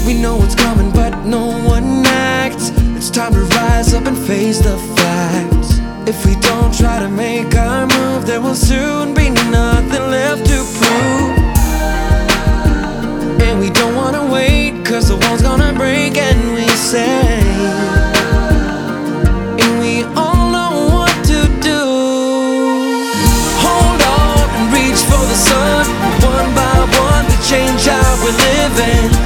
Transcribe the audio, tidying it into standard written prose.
We know what's coming, but no one acts. It's time to rise up and face the facts. If we don't try to make our move, there will soon be nothing left to prove. And we don't wanna wait, cause the wall's gonna break and we say, and we all know what to do. Hold on and reach for the sun. One by one we change how we're living.